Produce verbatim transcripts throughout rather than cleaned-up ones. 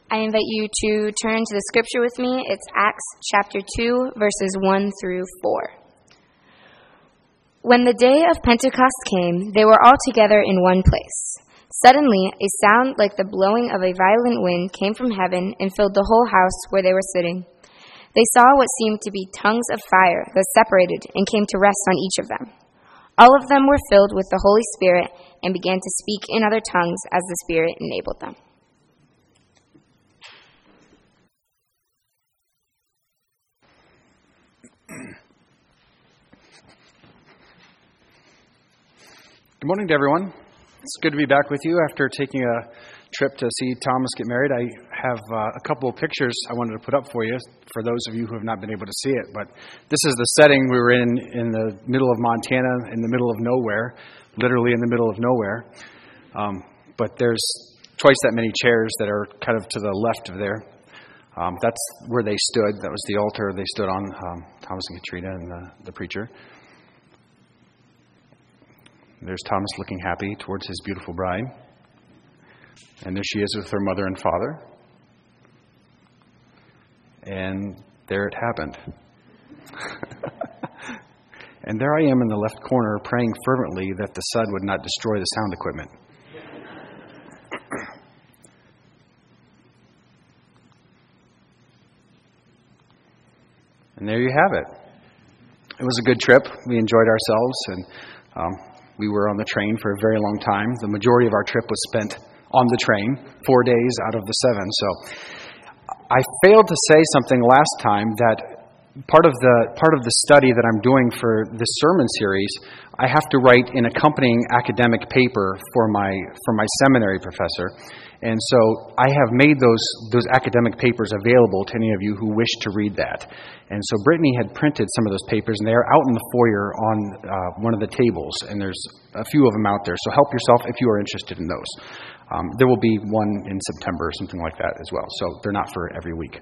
I invite you to turn to the scripture with me. It's Acts chapter two, verses one through four. When the day of Pentecost came, they were all together in one place. Suddenly, a sound like the blowing of a violent wind came from heaven and filled the whole house where they were sitting. They saw what seemed to be tongues of fire that separated and came to rest on each of them. All of them were filled with the Holy Spirit and began to speak in other tongues as the Spirit enabled them. Good morning to everyone. It's good to be back with you after taking a trip to see Thomas get married. I have uh, a couple of pictures I wanted to put up for you, for those of you who have not been able to see it. But this is the setting we were in, in the middle of Montana, in the middle of nowhere, literally in the middle of nowhere. Um, but there's twice that many chairs that are kind of to the left of there. Um, that's where they stood. That was the altar they stood on, um, Thomas and Katrina and the, the preacher. There's Thomas looking happy towards his beautiful bride. And there she is with her mother and father. And there it happened. And there I am in the left corner praying fervently that the sun would not destroy the sound equipment. And there you have it. It was a good trip. We enjoyed ourselves, and um, we were on the train for a very long time. The majority of our trip was spent on the train, four days out of the seven. So I failed to say something last time, that part of the part of the study that I'm doing for this sermon series, I have to write an accompanying academic paper for my for my seminary professor. And so I have made those those academic papers available to any of you who wish to read that. And so Brittany had printed some of those papers, and they are out in the foyer on uh, one of the tables, and there's a few of them out there. So help yourself if you are interested in those. Um, there will be one in September or something like that as well. So they're not for every week.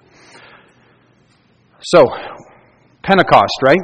So, Pentecost, right?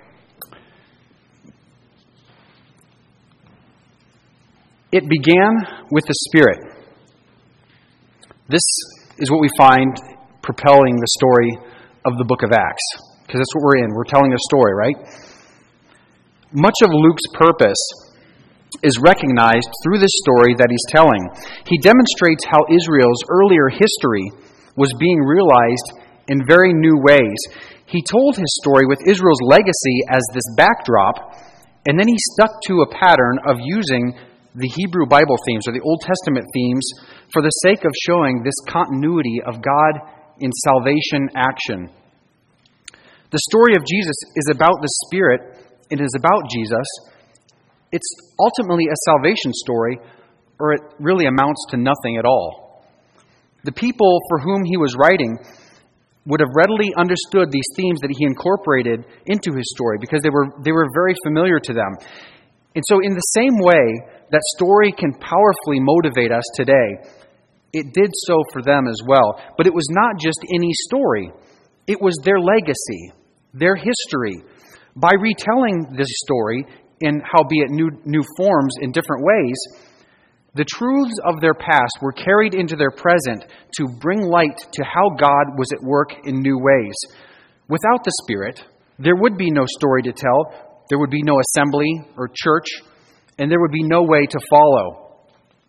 It began with the Spirit. This is what we find propelling the story of the book of Acts, because that's what we're in. We're telling a story, right? Much of Luke's purpose is recognized through this story that he's telling. He demonstrates how Israel's earlier history was being realized in very new ways. He told his story with Israel's legacy as this backdrop, and then he stuck to a pattern of using the Hebrew Bible themes, or the Old Testament themes, for the sake of showing this continuity of God in salvation action. The story of Jesus is about the Spirit. It is about Jesus. It's ultimately a salvation story, or it really amounts to nothing at all. The people for whom he was writing would have readily understood these themes that he incorporated into his story, because they were they were very familiar to them. And so in the same way that story can powerfully motivate us today, it did so for them as well. But it was not just any story. It was their legacy, their history. By retelling this story in howbeit new, new forms in different ways, the truths of their past were carried into their present to bring light to how God was at work in new ways. Without the Spirit, there would be no story to tell, there would be no assembly or church, and there would be no way to follow.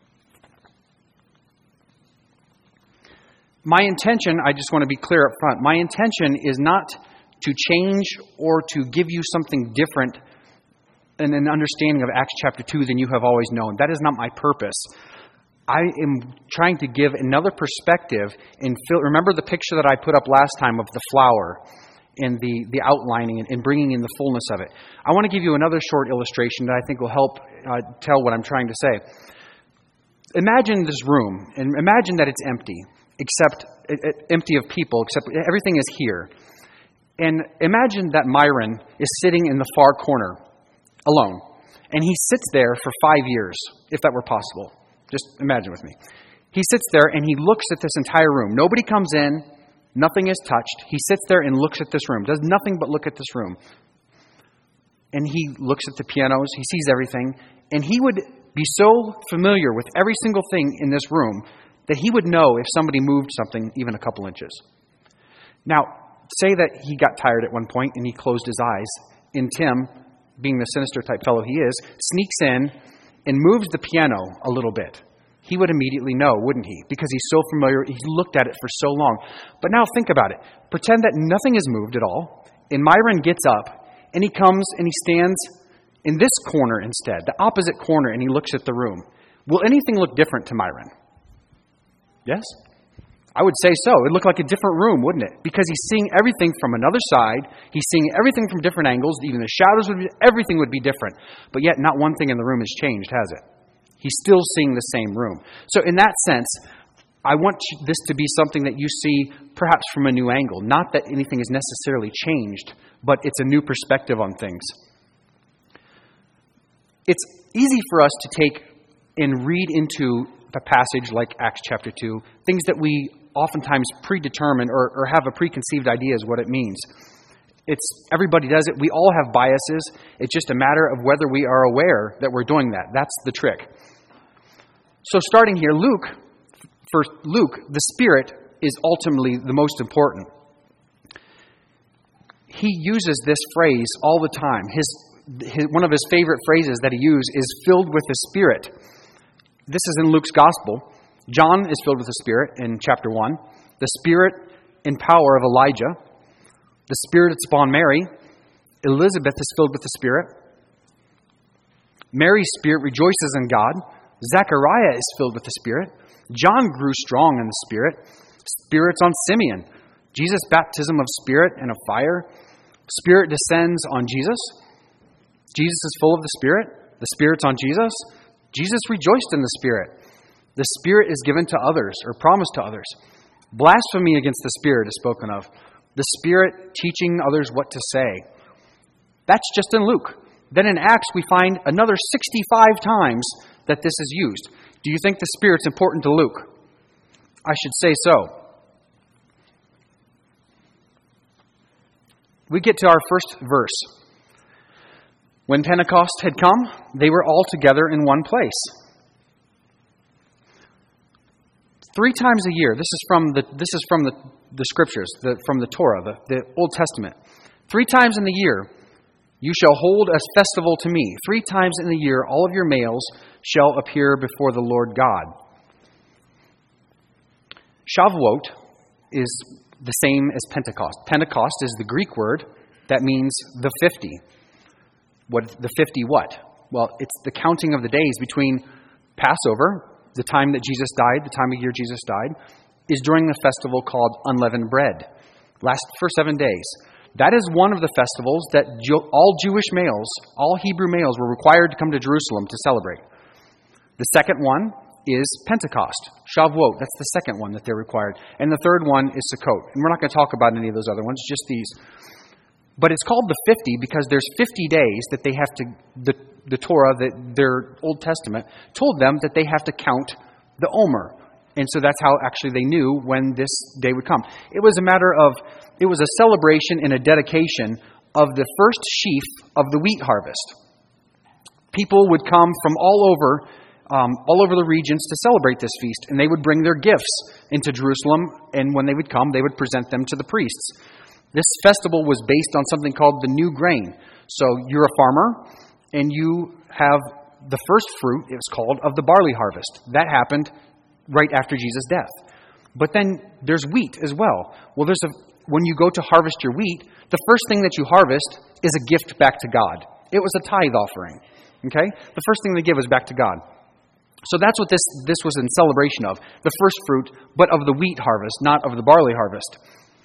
My intention, I just want to be clear up front, my intention is not to change or to give you something different in an understanding of Acts chapter two than you have always known. That is not my purpose. I am trying to give another perspective. And fill, remember the picture that I put up last time of the flower and the, the outlining and, and bringing in the fullness of it. I want to give you another short illustration that I think will help uh, tell what I'm trying to say. Imagine this room, and imagine that it's empty, except it, it, empty of people, except everything is here. And imagine that Myron is sitting in the far corner, alone. And he sits there for five years, if that were possible. Just imagine with me. He sits there and he looks at this entire room. Nobody comes in. Nothing is touched. He sits there and looks at this room. Does nothing but look at this room. And he looks at the pianos. He sees everything. And he would be so familiar with every single thing in this room that he would know if somebody moved something even a couple inches. Now, say that he got tired at one point and he closed his eyes, and Tim, being the sinister type fellow he is, sneaks in and moves the piano a little bit. He would immediately know, wouldn't he? Because he's so familiar, he's looked at it for so long. But now think about it. Pretend that nothing is moved at all, and Myron gets up, and he comes and he stands in this corner instead, the opposite corner, and he looks at the room. Will anything look different to Myron? Yes? I would say so. It looked like a different room, wouldn't it? Because he's seeing everything from another side. He's seeing everything from different angles. Even the shadows would be, everything would be different. But yet not one thing in the room has changed, has it? He's still seeing the same room. So in that sense, I want this to be something that you see perhaps from a new angle. Not that anything is necessarily changed, but it's a new perspective on things. It's easy for us to take and read into a passage like Acts chapter two, things that we oftentimes predetermine or, or have a preconceived idea as what it means. It's everybody does it. We all have biases. It's just a matter of whether we are aware that we're doing that. That's the trick. So starting here, Luke, for Luke, the Spirit is ultimately the most important. He uses this phrase all the time. His, his one of his favorite phrases that he uses is filled with the Spirit. This is in Luke's Gospel. John is filled with the Spirit in chapter one. The Spirit and power of Elijah. The Spirit is upon Mary. Elizabeth is filled with the Spirit. Mary's spirit rejoices in God. Zechariah is filled with the Spirit. John grew strong in the Spirit. Spirit's on Simeon. Jesus' baptism of Spirit and of fire. Spirit descends on Jesus. Jesus is full of the Spirit. The Spirit's on Jesus. Jesus rejoiced in the Spirit. The Spirit is given to others or promised to others. Blasphemy against the Spirit is spoken of. The Spirit teaching others what to say. That's just in Luke. Then in Acts we find another sixty-five times that this is used. Do you think the Spirit's important to Luke? I should say so. We get to our first verse. When Pentecost had come, they were all together in one place. Three times a year, this is from the this is from the, the scriptures, the, from the Torah, the, the Old Testament. Three times in the year, you shall hold a festival to me. Three times in the year, all of your males shall appear before the Lord God. Shavuot is the same as Pentecost. Pentecost is the Greek word that means the fifty. What the fifty what? Well, it's the counting of the days between Passover, the time that Jesus died, the time of year Jesus died, is during the festival called unleavened bread. Lasts for seven days. That is one of the festivals that all Jewish males, all Hebrew males, were required to come to Jerusalem to celebrate. The second one is Pentecost, Shavuot. That's the second one that they're required. And the third one is Sukkot. And we're not going to talk about any of those other ones, just these. But it's called the fifty because there's fifty days that they have to, the, the Torah, the, their Old Testament, told them that they have to count the Omer. And so that's how actually they knew when this day would come. It was a matter of, it was a celebration and a dedication of the first sheaf of the wheat harvest. People would come from all over, um, all over the regions to celebrate this feast, and they would bring their gifts into Jerusalem, and when they would come, they would present them to the priests. This festival was based on something called the new grain. So you're a farmer, and you have the first fruit, it was called, of the barley harvest. That happened right after Jesus' death. But then there's wheat as well. Well, there's a when you go to harvest your wheat, the first thing that you harvest is a gift back to God. It was a tithe offering. Okay? The first thing they give is back to God. So that's what this, this was in celebration of. The first fruit, but of the wheat harvest, not of the barley harvest.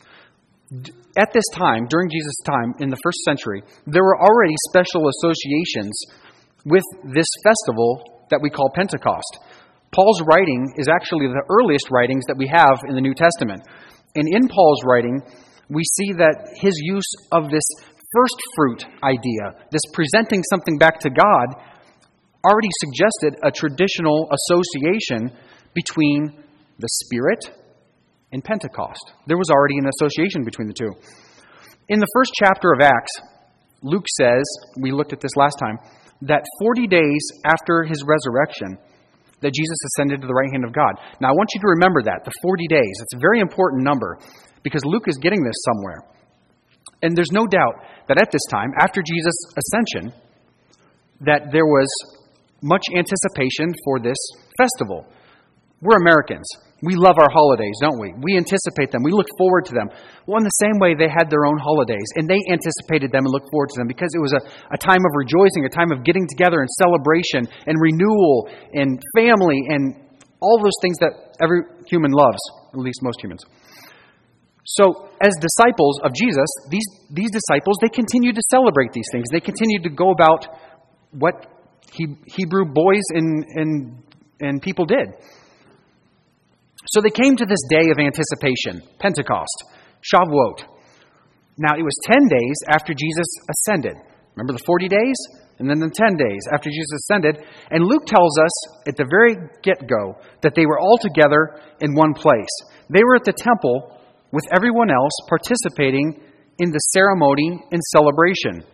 At this time, during Jesus' time, in the first century, there were already special associations with this festival that we call Pentecost. Paul's writing is actually the earliest writings that we have in the New Testament. And in Paul's writing, we see that his use of this first fruit idea, this presenting something back to God, already suggested a traditional association between the Spirit and Pentecost. There was already an association between the two. In the first chapter of Acts, Luke says, we looked at this last time, that forty days after his resurrection, that Jesus ascended to the right hand of God. Now, I want you to remember that, the forty days. It's a very important number because Luke is getting this somewhere. And there's no doubt that at this time, after Jesus' ascension, that there was much anticipation for this festival. We're Americans. We love our holidays, don't we? We anticipate them. We look forward to them. Well, in the same way, they had their own holidays, and they anticipated them and looked forward to them because it was a, a time of rejoicing, a time of getting together and celebration and renewal and family and all those things that every human loves, at least most humans. So, as disciples of Jesus, these, these disciples, they continued to celebrate these things. They continued to go about what he, Hebrew boys and, and, and people did. So they came to this day of anticipation, Pentecost, Shavuot. Now, it was ten days after Jesus ascended. Remember the forty days? And then the ten days after Jesus ascended. And Luke tells us at the very get-go that they were all together in one place. They were at the temple with everyone else participating in the ceremony and celebration.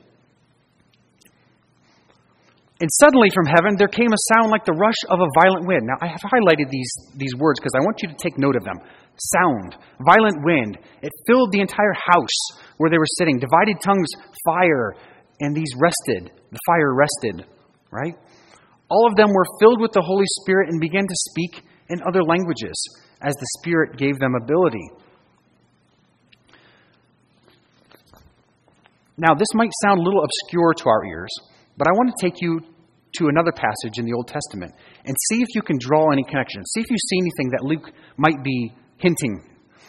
And suddenly from heaven there came a sound like the rush of a violent wind. Now, I have highlighted these, these words because I want you to take note of them. Sound, violent wind. It filled the entire house where they were sitting. Divided tongues, fire, and these rested. The fire rested, right? All of them were filled with the Holy Spirit and began to speak in other languages as the Spirit gave them ability. Now, this might sound a little obscure to our ears, but I want to take you to another passage in the Old Testament and see if you can draw any connection. See if you see anything that Luke might be hinting.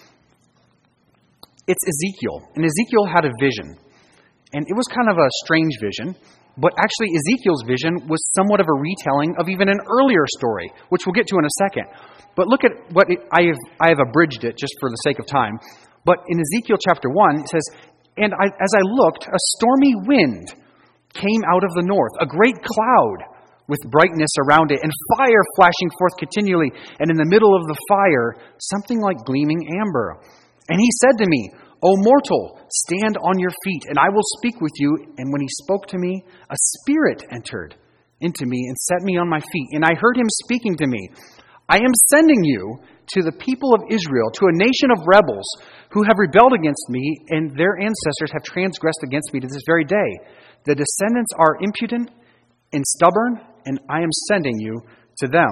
It's Ezekiel. And Ezekiel had a vision. And it was kind of a strange vision. But actually, Ezekiel's vision was somewhat of a retelling of even an earlier story, which we'll get to in a second. But look at what it, I have I have abridged it just for the sake of time. But in Ezekiel chapter one, it says, And I, as I looked, a stormy wind came out of the north, a great cloud with brightness around it, and fire flashing forth continually, and in the middle of the fire, something like gleaming amber. And he said to me, O mortal, stand on your feet, and I will speak with you. And when he spoke to me, a spirit entered into me and set me on my feet. And I heard him speaking to me, I am sending you to the people of Israel, to a nation of rebels who have rebelled against me, and their ancestors have transgressed against me to this very day. The descendants are impudent and stubborn, and I am sending you to them.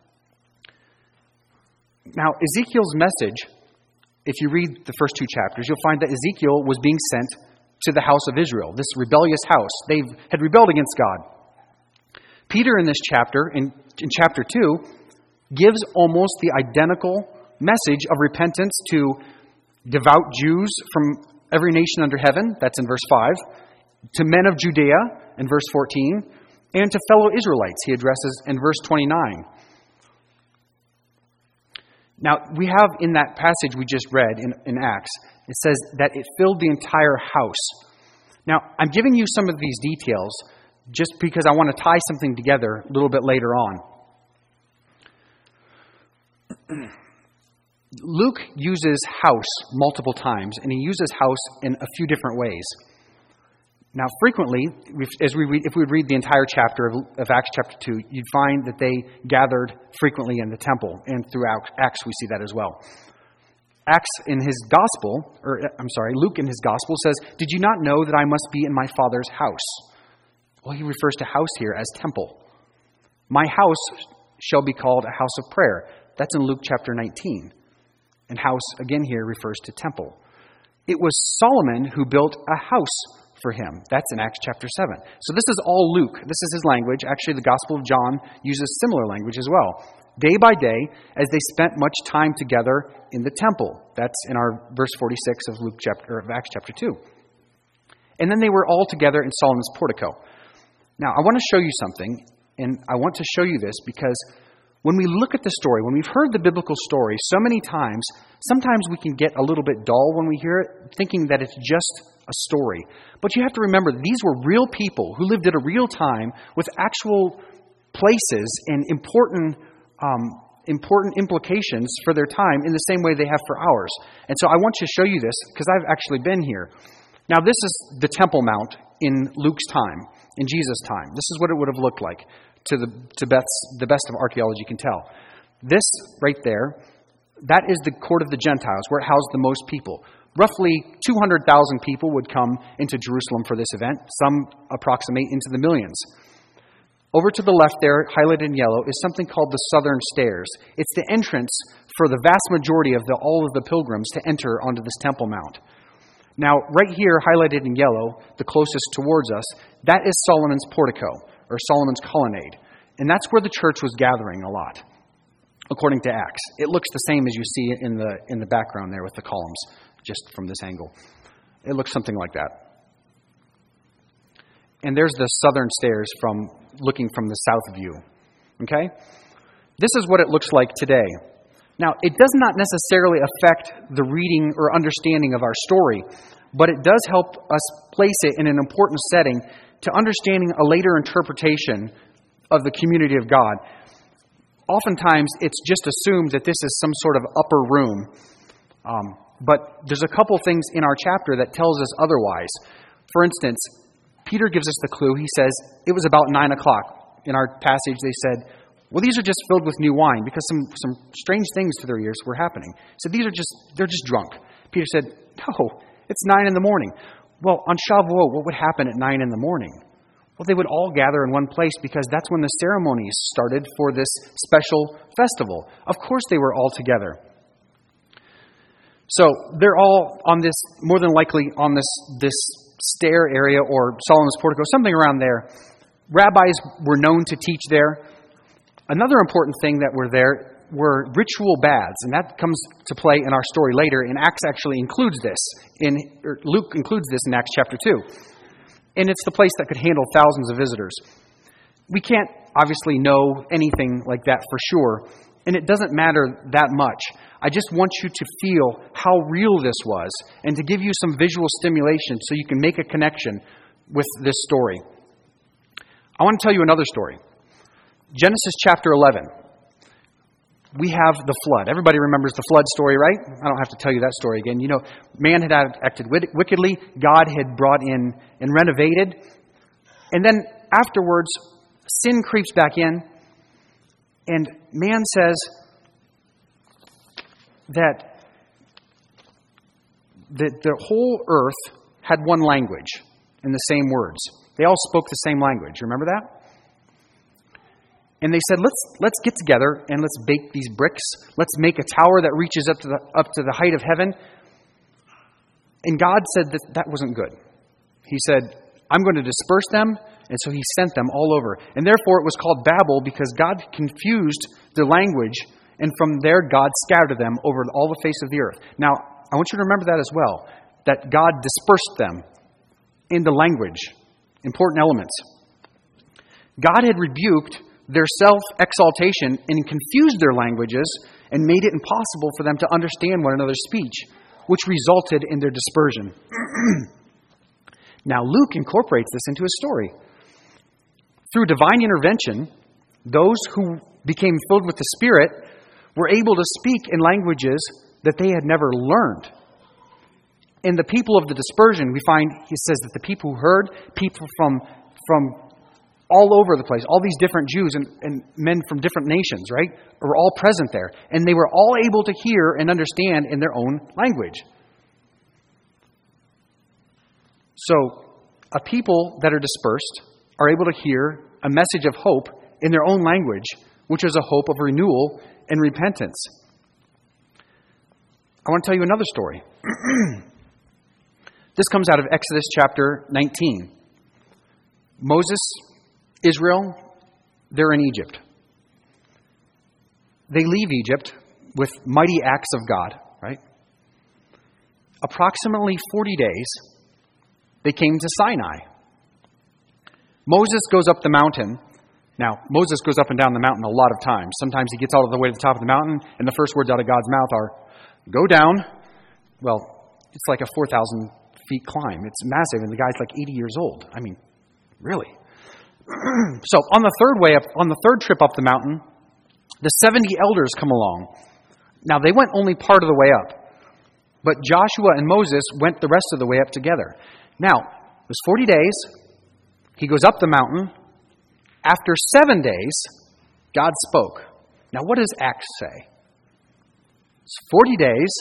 Now, Ezekiel's message, if you read the first two chapters, you'll find that Ezekiel was being sent to the house of Israel, this rebellious house. They had rebelled against God. Peter, in this chapter, in, in chapter two, gives almost the identical message of repentance to devout Jews from every nation under heaven, that's in verse five, to men of Judea in verse fourteen, and to fellow Israelites, he addresses in verse twenty-nine. Now, we have in that passage we just read in, in Acts, it says that it filled the entire house. Now, I'm giving you some of these details just because I want to tie something together a little bit later on. Luke uses house multiple times, and he uses house in a few different ways. Now, frequently, as we read, if we read the entire chapter of, of Acts chapter two, you'd find that they gathered frequently in the temple, and throughout Acts we see that as well. Acts in his gospel, or I'm sorry, Luke in his gospel says, "Did you not know that I must be in my Father's house?" Well, he refers to house here as temple. "My house shall be called a house of prayer." That's in Luke chapter nineteen. And house, again here, refers to temple. It was Solomon who built a house for him. That's in Acts chapter seven. So this is all Luke. This is his language. Actually, the Gospel of John uses similar language as well. Day by day, as they spent much time together in the temple. That's in our verse forty-six of Luke chapter of Acts chapter two. And then they were all together in Solomon's portico. Now, I want to show you something, and I want to show you this because when we look at the story, when we've heard the biblical story so many times, sometimes we can get a little bit dull when we hear it, thinking that it's just a story. But you have to remember, these were real people who lived at a real time with actual places and important um, important implications for their time in the same way they have for ours. And so I want to show you this because I've actually been here. Now, this is the Temple Mount in Luke's time, in Jesus' time. This is what it would have looked like. to the to best, the best of archaeology can tell. This right there, that is the court of the Gentiles, where it housed the most people. Roughly two hundred thousand people would come into Jerusalem for this event. Some approximate into the millions. Over to the left there, highlighted in yellow, is something called the Southern Stairs. It's the entrance for the vast majority of the, all of the pilgrims to enter onto this Temple Mount. Now, right here, highlighted in yellow, the closest towards us, that is Solomon's portico, or Solomon's colonnade. And that's where the church was gathering a lot, according to Acts. It looks the same as you see in the in the background there with the columns, just from this angle. It looks something like that. And there's the southern stairs from looking from the south view. Okay? This is what it looks like today. Now, it does not necessarily affect the reading or understanding of our story, but it does help us place it in an important setting to understanding a later interpretation of the community of God. Oftentimes, it's just assumed that this is some sort of upper room. Um, but there's a couple things in our chapter that tells us otherwise. For instance, Peter gives us the clue. He says, it was about nine o'clock. In our passage, they said, well, these are just filled with new wine, because some, some strange things to their ears were happening. So these are just, they're just drunk. Peter said, no, it's nine in the morning. Well, on Shavuot, what would happen at nine in the morning? Well, they would all gather in one place, because that's when the ceremonies started for this special festival. Of course they were all together. So they're all on this, more than likely on this, this stair area or Solomon's portico, something around there. Rabbis were known to teach there. Another important thing that were there were ritual baths, and that comes to play in our story later, and Acts actually includes this. In or Luke includes this in Acts chapter two. And it's the place that could handle thousands of visitors. We can't obviously know anything like that for sure, and it doesn't matter that much. I just want you to feel how real this was, and to give you some visual stimulation so you can make a connection with this story. I want to tell you another story. Genesis chapter eleven. We have the flood. Everybody remembers the flood story, right? I don't have to tell you that story again. You know, man had acted wickedly. God had brought in and renovated. And then afterwards, sin creeps back in. And man says that the, the whole earth had one language and the same words. They all spoke the same language. Remember that? And they said, let's let's get together and let's bake these bricks. Let's make a tower that reaches up to the up to the height of heaven. And God said that that wasn't good. He said, I'm going to disperse them. And so he sent them all over. And therefore it was called Babel, because God confused the language. And from there God scattered them over all the face of the earth. Now, I want you to remember that as well. That God dispersed them in the language. Important elements. God had rebuked their self-exaltation and confused their languages and made it impossible for them to understand one another's speech, which resulted in their dispersion. Now, Luke incorporates this into his story. Through divine intervention, those who became filled with the Spirit were able to speak in languages that they had never learned. In the people of the dispersion, we find, he says that the people who heard, people from from all over the place, all these different Jews and, and men from different nations, right, were all present there. And they were all able to hear and understand in their own language. So, a people that are dispersed are able to hear a message of hope in their own language, which is a hope of renewal and repentance. I want to tell you another story. This comes out of Exodus chapter nineteen. Moses, Israel, they're in Egypt. They leave Egypt with mighty acts of God, right? Approximately forty days, they came to Sinai. Moses goes up the mountain. Now, Moses goes up and down the mountain a lot of times. Sometimes he gets all the way to the top of the mountain, and the first words out of God's mouth are, go down. Well, it's like a four thousand feet climb. It's massive, and the guy's like eighty years old. I mean, really. So on the third way up, on the third trip up the mountain, the seventy elders come along. Now, they went only part of the way up, but Joshua and Moses went the rest of the way up together. Now, it was forty days. He goes up the mountain. After seven days, God spoke. Now, what does Acts say? It's forty days.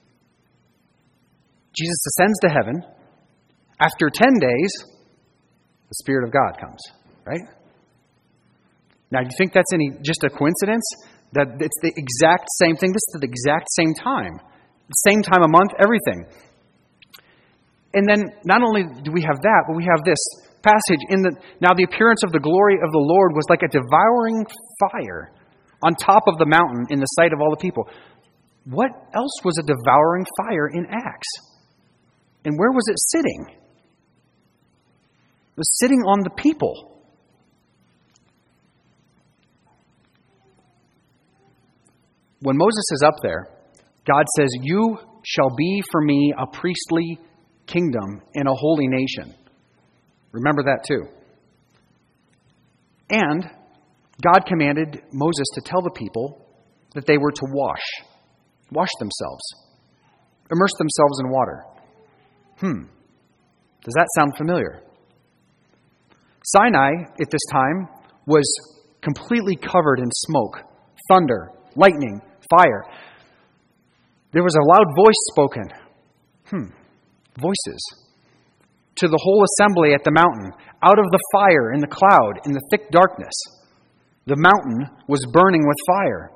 Jesus ascends to heaven. After ten days, the Spirit of God comes, right? Now, do you think that's any just a coincidence? That it's the exact same thing? This is the exact same time. Same time a month, everything. And then not only do we have that, but we have this passage in the now the appearance of the glory of the Lord was like a devouring fire on top of the mountain in the sight of all the people. What else was a devouring fire in Acts? And where was it sitting? It was sitting on the people. When Moses is up there, God says, "You shall be for me a priestly kingdom and a holy nation." Remember that too. And God commanded Moses to tell the people that they were to wash, wash themselves, immerse themselves in water. Hmm. Does that sound familiar? Sinai at this time was completely covered in smoke, thunder, lightning, fire. There was a loud voice spoken. Hmm. Voices. To the whole assembly at the mountain, out of the fire and the cloud in the thick darkness. The mountain was burning with fire.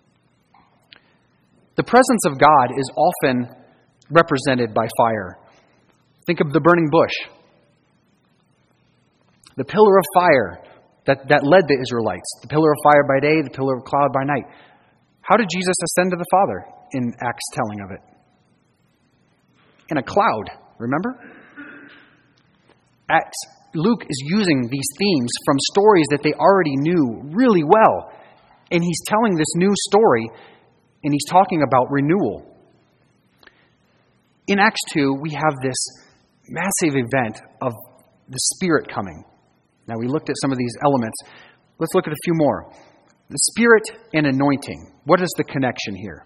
The presence of God is often represented by fire. Think of the burning bush. The pillar of fire that, that led the Israelites. The pillar of fire by day, the pillar of cloud by night. How did Jesus ascend to the Father in Acts telling of it? In a cloud, remember? Acts, Luke is using these themes from stories that they already knew really well. And he's telling this new story, and he's talking about renewal. In Acts two, we have this massive event of the Spirit coming. Now, we looked at some of these elements. Let's look at a few more. The Spirit and anointing. What is the connection here?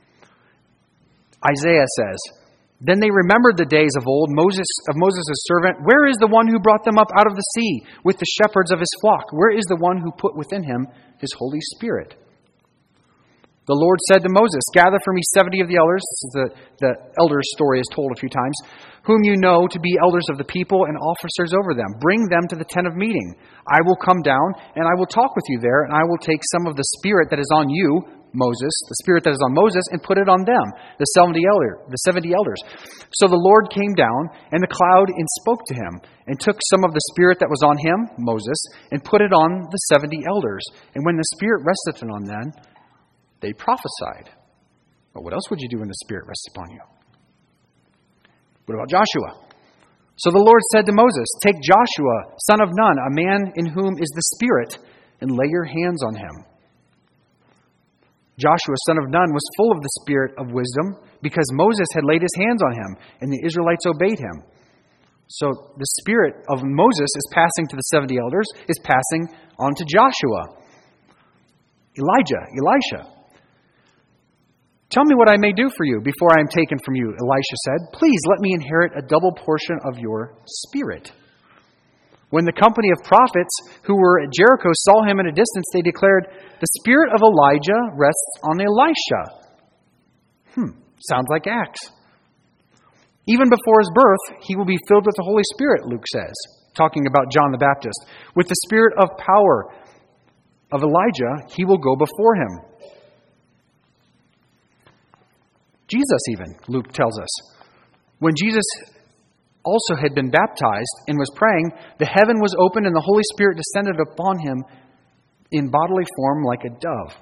Isaiah says, "Then they remembered the days of old, Moses of Moses' servant. Where is the one who brought them up out of the sea with the shepherds of his flock? Where is the one who put within him his Holy Spirit? The Lord said to Moses, gather for me seventy of the elders," this is the, the elders' story is told a few times, "whom you know to be elders of the people and officers over them. Bring them to the tent of meeting. I will come down and I will talk with you there, and I will take some of the Spirit that is on you, Moses, the Spirit that is on Moses, and put it on them, the seventy elder, the seventy elders." So the Lord came down in the cloud and spoke to him, and took some of the Spirit that was on him, Moses, and put it on the seventy elders. And when the Spirit rested on them, they prophesied. But what else would you do when the Spirit rests upon you? What about Joshua? So the Lord said to Moses, "Take Joshua, son of Nun, a man in whom is the Spirit, and lay your hands on him." Joshua, son of Nun, was full of the spirit of wisdom, because Moses had laid his hands on him, and the Israelites obeyed him. So the spirit of Moses is passing to the seventy elders, is passing on to Joshua. Elijah, Elisha. "Tell me what I may do for you before I am taken from you," Elisha said. "Please let me inherit a double portion of your spirit." When the company of prophets who were at Jericho saw him at a distance, they declared, "The spirit of Elijah rests on Elisha." Hmm, sounds like Acts. "Even before his birth, he will be filled with the Holy Spirit," Luke says, talking about John the Baptist. "With the spirit of power of Elijah, he will go before him." Jesus even, Luke tells us. When Jesus also had been baptized and was praying, the heaven was opened and the Holy Spirit descended upon him in bodily form like a dove.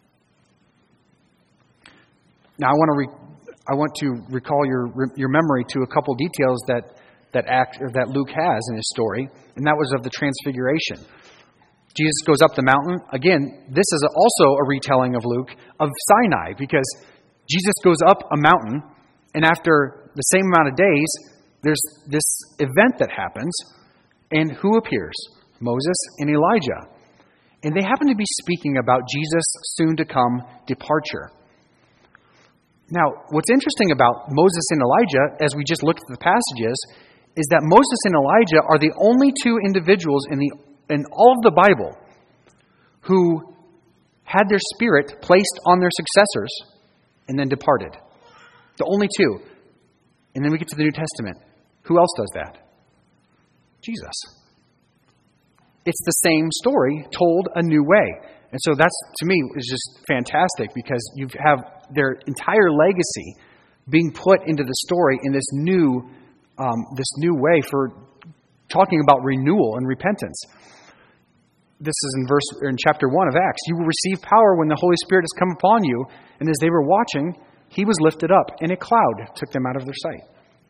Now, I want to re- I want to recall your your memory to a couple details that that act or that Luke has in his story, and that was of the transfiguration. Jesus goes up the mountain. Again, this is also a retelling of Luke of Sinai, because Jesus goes up a mountain, and after the same amount of days, there's this event that happens, and who appears? Moses and Elijah. And they happen to be speaking about Jesus' soon-to-come departure. Now, what's interesting about Moses and Elijah, as we just looked at the passages, is that Moses and Elijah are the only two individuals in the in all of the Bible who had their spirit placed on their successors and then departed. The only two. And then we get to the New Testament. Who else does that? Jesus. It's the same story told a new way. And so that's, to me, is just fantastic because you have their entire legacy being put into the story in this new, um, this new way for talking about renewal and repentance. This is in verse or in chapter one of Acts. You will receive power when the Holy Spirit has come upon you. And as they were watching, he was lifted up, and a cloud took them out of their sight.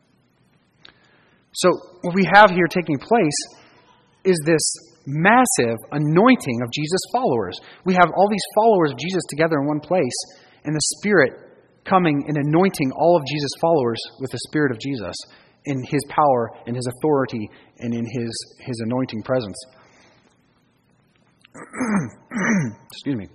So what we have here taking place is this massive anointing of Jesus' followers. We have all these followers of Jesus together in one place, and the Spirit coming and anointing all of Jesus' followers with the Spirit of Jesus in his power, in his authority, and in his, his anointing presence. Excuse me.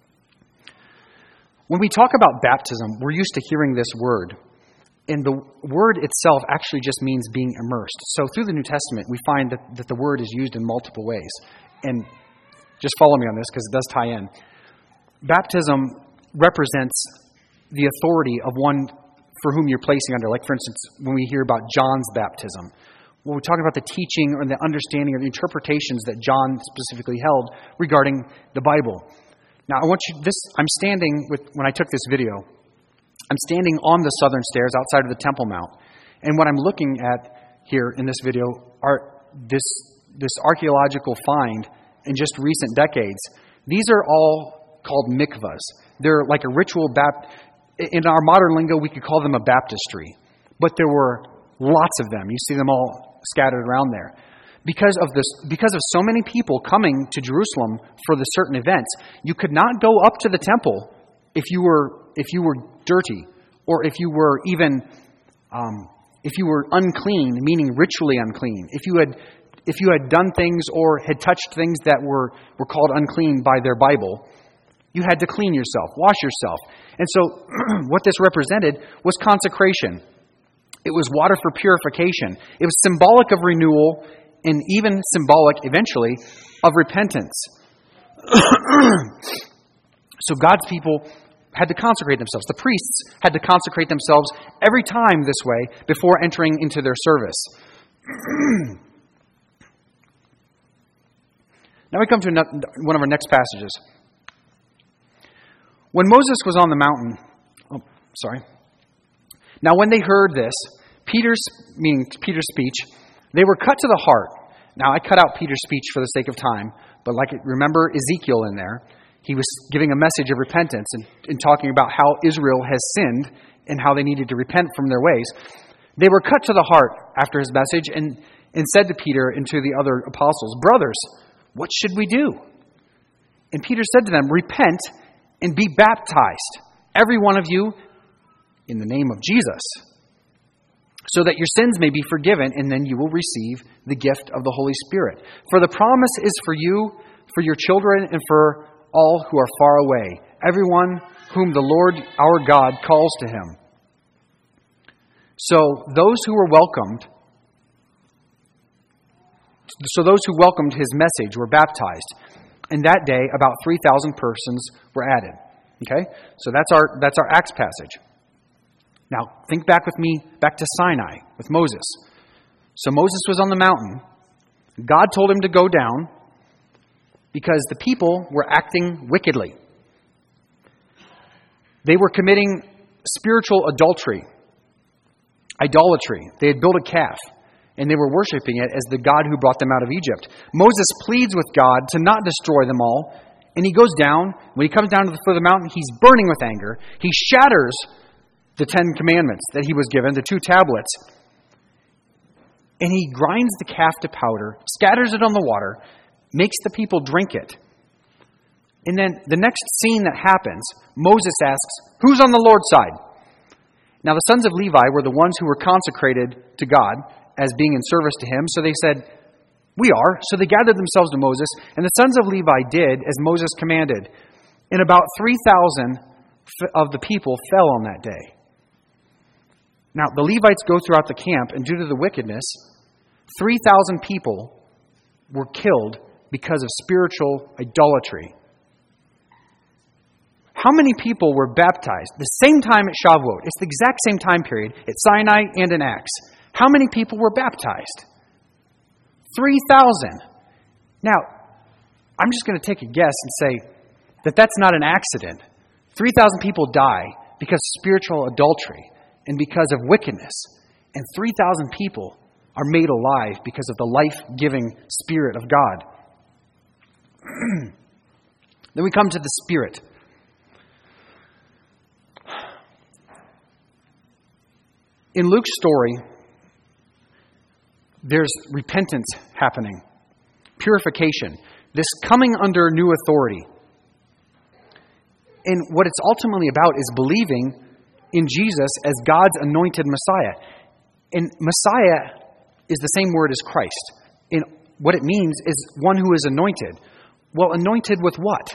When we talk about baptism, we're used to hearing this word. And the word itself actually just means being immersed. So through the New Testament, we find that, that the word is used in multiple ways. And just follow me on this because it does tie in. Baptism represents the authority of one for whom you're placing under. Like, for instance, when we hear about John's baptism, when we're talking about the teaching or the understanding or the interpretations that John specifically held regarding the Bible. Now, I want you, this, I'm standing with, when I took this video, I'm standing on the southern stairs outside of the Temple Mount. And what I'm looking at here in this video are this, this archaeological find in just recent decades. These are all called mikvahs. They're like a ritual baptism. In our modern lingo, we could call them a baptistry. But there were lots of them. You see them all scattered around there. Because of this, because of so many people coming to Jerusalem for the certain events, you could not go up to the temple if you were if you were dirty, or if you were even um, if you were unclean, meaning ritually unclean. If you had if you had done things or had touched things that were were called unclean by their Bible, you had to clean yourself, wash yourself. And so, what this represented was consecration. It was water for purification. It was symbolic of renewal, and even symbolic, eventually, of repentance. So God's people had to consecrate themselves. The priests had to consecrate themselves every time this way before entering into their service. Now we come to one of our next passages. When Moses was on the mountain, oh, sorry. Now when they heard this, Peter's, meaning Peter's speech, they were cut to the heart. Now I cut out Peter's speech for the sake of time, but like remember Ezekiel in there. He was giving a message of repentance and, and talking about how Israel has sinned and how they needed to repent from their ways. They were cut to the heart after his message and, and said to Peter and to the other apostles, "Brothers, what should we do?" And Peter said to them, "Repent and be baptized, every one of you, in the name of Jesus, so that your sins may be forgiven, and then you will receive the gift of the Holy Spirit. For the promise is for you, for your children, and for all who are far away, everyone whom the Lord our God calls to him." So those who were welcomed, so those who welcomed his message were baptized. And that day, about three thousand persons were added. Okay? So that's our that's our Acts passage. Now, think back with me, back to Sinai with Moses. So Moses was on the mountain. God told him to go down because the people were acting wickedly. They were committing spiritual adultery, idolatry. They had built a calf, and they were worshiping it as the God who brought them out of Egypt. Moses pleads with God to not destroy them all, and he goes down. When he comes down to the foot of the mountain, he's burning with anger. He shatters the Ten Commandments that he was given, the two tablets. And he grinds the calf to powder, scatters it on the water, makes the people drink it. And then the next scene that happens, Moses asks, "Who's on the Lord's side?" Now the sons of Levi were the ones who were consecrated to God as being in service to him. So they said, "We are." So they gathered themselves to Moses, and the sons of Levi did as Moses commanded. And about three thousand of the people fell on that day. Now, the Levites go throughout the camp, and due to the wickedness, three thousand people were killed because of spiritual idolatry. How many people were baptized the same time at Shavuot? It's the exact same time period at Sinai and in Acts. How many people were baptized? three thousand. Now, I'm just going to take a guess and say that that's not an accident. three thousand people die because of spiritual adultery and because of wickedness. And three thousand people are made alive because of the life-giving Spirit of God. Then we come to the Spirit. In Luke's story, there's repentance happening, purification, this coming under new authority. And what it's ultimately about is believing in Jesus as God's anointed Messiah. And Messiah is the same word as Christ. And what it means is one who is anointed. Well, anointed with what?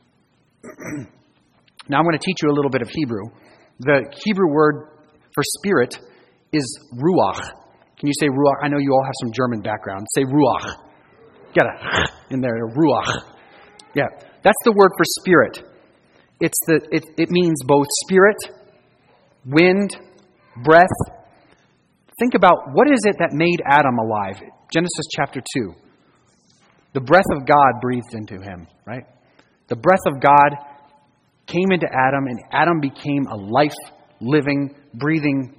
Now I'm going to teach you a little bit of Hebrew. The Hebrew word for spirit is ruach. Can you say ruach? I know you all have some German background. Say ruach. Get a in there, ruach. Yeah, that's the word for spirit. It's the it, it means both spirit, wind, breath. Think about what is it that made Adam alive? Genesis chapter two. The breath of God breathed into him, right? The breath of God came into Adam, and Adam became a life-living, breathing.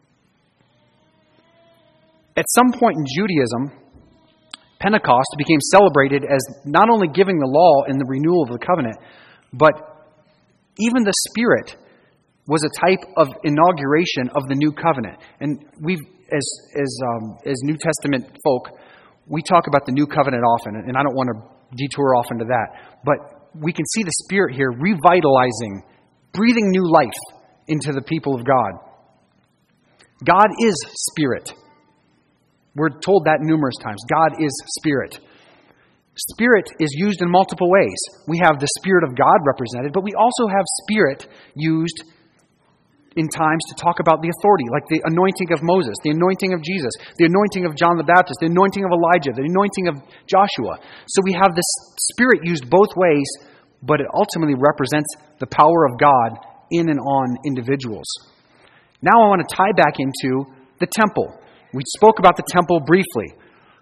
At some point in Judaism, Pentecost became celebrated as not only giving the law and the renewal of the covenant, but even the Spirit was a type of inauguration of the new covenant. And we've, as as um, as New Testament folk, we talk about the new covenant often, and I don't want to detour off into that. But we can see the Spirit here revitalizing, breathing new life into the people of God. God is Spirit. We're told that numerous times. God is Spirit. Spirit is used in multiple ways. We have the Spirit of God represented, but we also have Spirit used in times to talk about the authority, like the anointing of Moses, the anointing of Jesus, the anointing of John the Baptist, the anointing of Elijah, the anointing of Joshua. So we have this Spirit used both ways, but it ultimately represents the power of God in and on individuals. Now I want to tie back into the temple. We spoke about the temple briefly.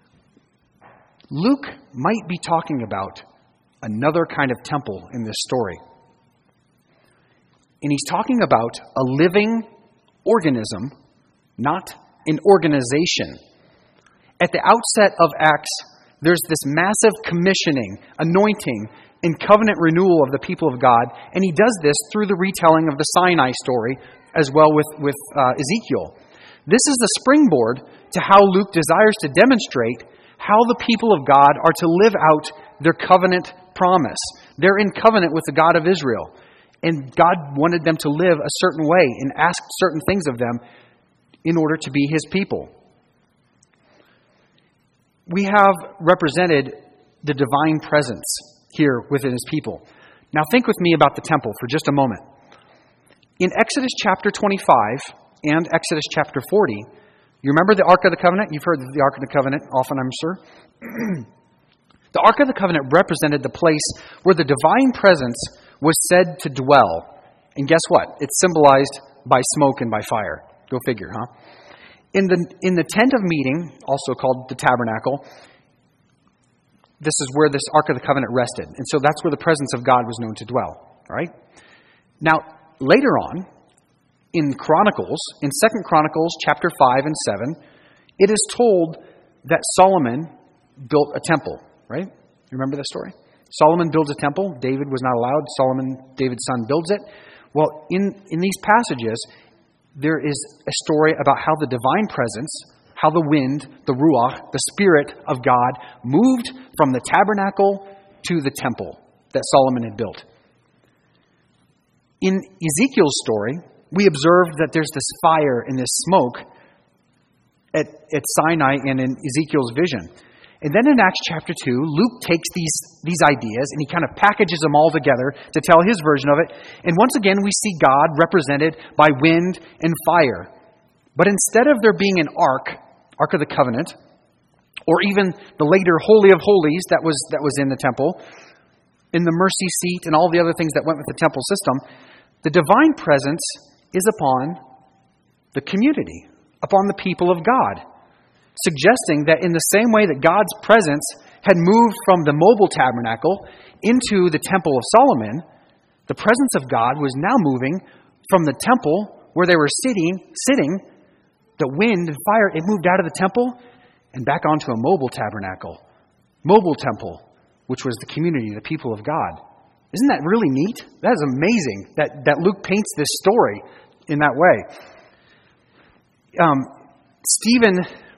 Luke might be talking about another kind of temple in this story. And he's talking about a living organism, not an organization. At the outset of Acts, there's this massive commissioning, anointing, and covenant renewal of the people of God. And he does this through the retelling of the Sinai story, as well with, with uh, Ezekiel. This is the springboard to how Luke desires to demonstrate how the people of God are to live out their covenant promise. They're in covenant with the God of Israel. And God wanted them to live a certain way and asked certain things of them in order to be His people. We have represented the divine presence here within His people. Now think with me about the temple for just a moment. In Exodus chapter twenty-five and Exodus chapter forty, you remember the Ark of the Covenant? You've heard of the Ark of the Covenant often, I'm sure. The Ark of the Covenant represented the place where the divine presence was said to dwell. And guess what? It's symbolized by smoke and by fire. Go figure, huh? In the in the tent of meeting, also called the tabernacle, this is where this Ark of the Covenant rested. And so that's where the presence of God was known to dwell. All right? Now, later on, in Chronicles, in Second Chronicles chapter five and seven, it is told that Solomon built a temple, right? You remember this story? Solomon builds a temple. David was not allowed. Solomon, David's son, builds it. Well, in, in these passages, there is a story about how the divine presence, how the wind, the ruach, the Spirit of God, moved from the tabernacle to the temple that Solomon had built. In Ezekiel's story, we observe that there's this fire and this smoke at, at Sinai and in Ezekiel's vision. And then in Acts chapter two, Luke takes these, these ideas and he kind of packages them all together to tell his version of it. And once again, we see God represented by wind and fire. But instead of there being an ark, Ark of the Covenant, or even the later Holy of Holies that was that was in the temple, in the mercy seat and all the other things that went with the temple system, the divine presence is upon the community, upon the people of God, suggesting that in the same way that God's presence had moved from the mobile tabernacle into the temple of Solomon, the presence of God was now moving from the temple where they were sitting, sitting, the wind and fire, it moved out of the temple and back onto a mobile tabernacle, mobile temple, which was the community, the people of God. Isn't that really neat? That is amazing that, that Luke paints this story in that way. Um, Stephen,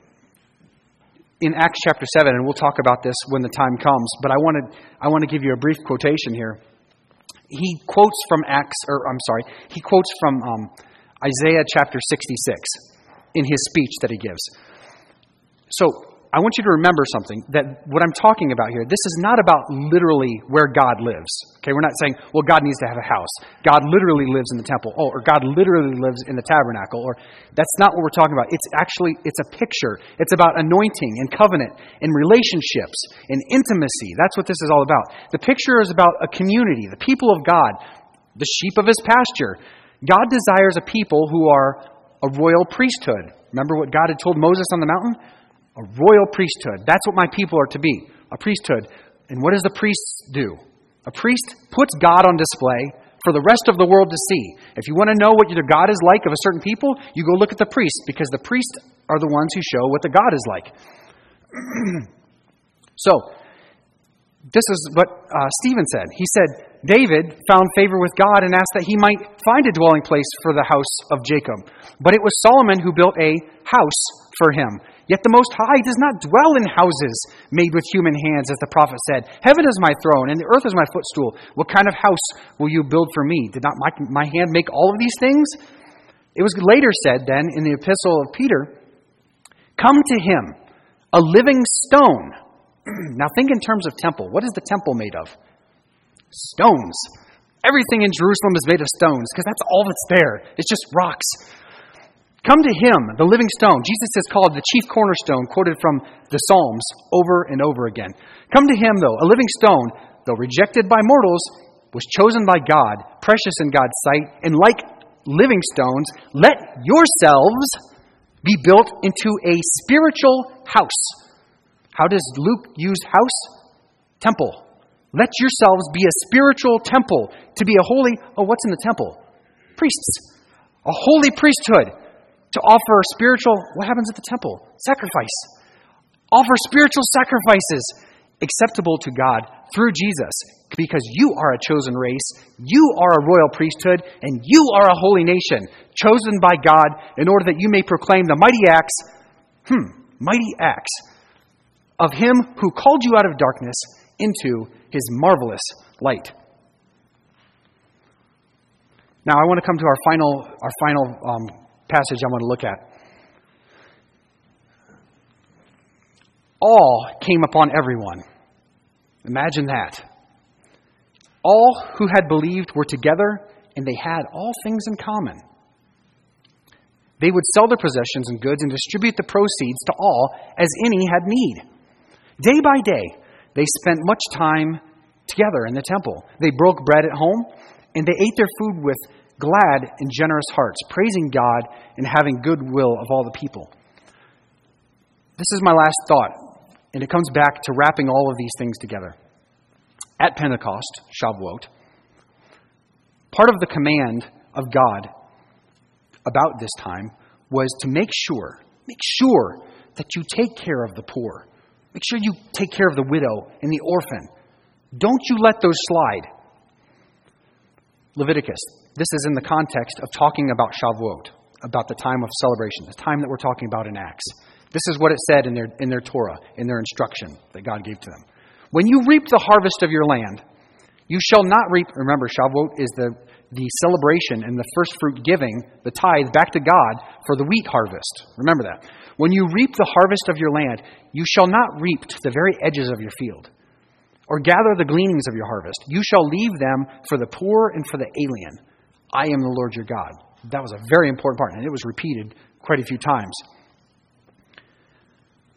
in Acts chapter seven, and we'll talk about this when the time comes, but I wanted I want to give you a brief quotation here. He quotes from Acts, or I'm sorry, he quotes from um, Isaiah chapter sixty-six in his speech that he gives. So I want you to remember something, that what I'm talking about here, this is not about literally where God lives. Okay, we're not saying, well, God needs to have a house. God literally lives in the temple. Oh, or God literally lives in the tabernacle. Or that's not what we're talking about. It's actually, it's a picture. It's about anointing and covenant and relationships and intimacy. That's what this is all about. The picture is about a community, the people of God, the sheep of his pasture. God desires a people who are a royal priesthood. Remember what God had told Moses on the mountain? A royal priesthood. That's what my people are to be. A priesthood. And what does the priest do? A priest puts God on display for the rest of the world to see. If you want to know what your God is like of a certain people, you go look at the priest, because the priests are the ones who show what the God is like. So, this is what uh, Stephen said. He said, David found favor with God and asked that he might find a dwelling place for the house of Jacob. But it was Solomon who built a house for him. Yet the Most High does not dwell in houses made with human hands, as the prophet said. Heaven is my throne, and the earth is my footstool. What kind of house will you build for me? Did not my, my hand make all of these things? It was later said then in the epistle of Peter, come to him, a living stone. Now think in terms of temple. What is the temple made of? Stones. Everything in Jerusalem is made of stones, because that's all that's there. It's just rocks. Come to him, the living stone. Jesus is called the chief cornerstone, quoted from the Psalms over and over again. Come to him, though, a living stone, though rejected by mortals, was chosen by God, precious in God's sight, and like living stones, let yourselves be built into a spiritual house. How does Luke use house? Temple. Let yourselves be a spiritual temple, to be a holy... Oh, what's in the temple? Priests. A holy priesthood. To offer spiritual, what happens at the temple? Sacrifice. Offer spiritual sacrifices acceptable to God through Jesus, because you are a chosen race, you are a royal priesthood, and you are a holy nation, chosen by God in order that you may proclaim the mighty acts, hmm, mighty acts of him who called you out of darkness into his marvelous light. Now I want to come to our final, our final um, passage I want to look at. All came upon everyone. Imagine that. All who had believed were together, and they had all things in common. They would sell their possessions and goods and distribute the proceeds to all as any had need. Day by day, they spent much time together in the temple. They broke bread at home, and they ate their food with glad and generous hearts, praising God and having good will of all the people. This is my last thought, and it comes back to wrapping all of these things together. At Pentecost, Shavuot, part of the command of God about this time was to make sure, make sure that you take care of the poor. Make sure you take care of the widow and the orphan. Don't you let those slide. Leviticus. This is in the context of talking about Shavuot, about the time of celebration, the time that we're talking about in Acts. This is what it said in their in their Torah, in their instruction that God gave to them. When you reap the harvest of your land, you shall not reap... Remember, Shavuot is the, the celebration and the first fruit giving, the tithe, back to God for the wheat harvest. Remember that. When you reap the harvest of your land, you shall not reap to the very edges of your field, or gather the gleanings of your harvest. You shall leave them for the poor and for the alien. I am the Lord your God. That was a very important part, and it was repeated quite a few times.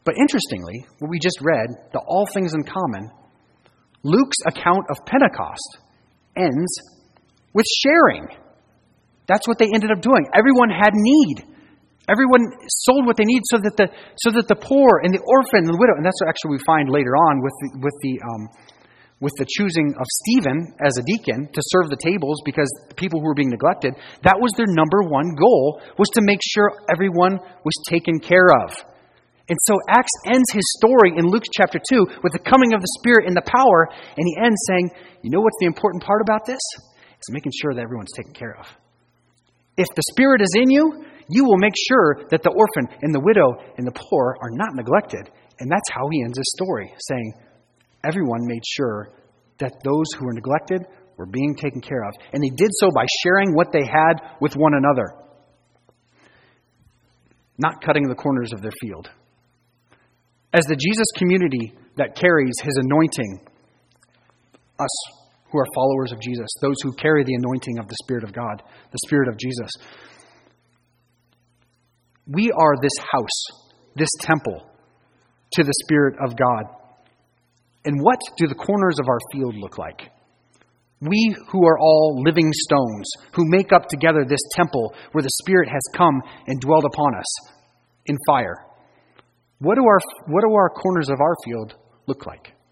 But interestingly, what we just read, the all things in common, Luke's account of Pentecost ends with sharing. That's what they ended up doing. Everyone had need. Everyone sold what they need so that the so that the poor and the orphan and the widow, and that's what actually we find later on with the, with the um, with the choosing of Stephen as a deacon to serve the tables because the people who were being neglected, that was their number one goal, was to make sure everyone was taken care of. And so Acts ends his story in Luke chapter two with the coming of the Spirit and the power, and he ends saying, you know what's the important part about this? It's making sure that everyone's taken care of. If the Spirit is in you, you will make sure that the orphan and the widow and the poor are not neglected. And that's how he ends his story, saying everyone made sure that those who were neglected were being taken care of. And they did so by sharing what they had with one another, not cutting the corners of their field. As the Jesus community that carries his anointing, us who are followers of Jesus, those who carry the anointing of the Spirit of God, the Spirit of Jesus, we are this house, this temple to the Spirit of God. And what do the corners of our field look like? We who are all living stones, who make up together this temple where the Spirit has come and dwelled upon us in fire. What do our what do our corners of our field look like?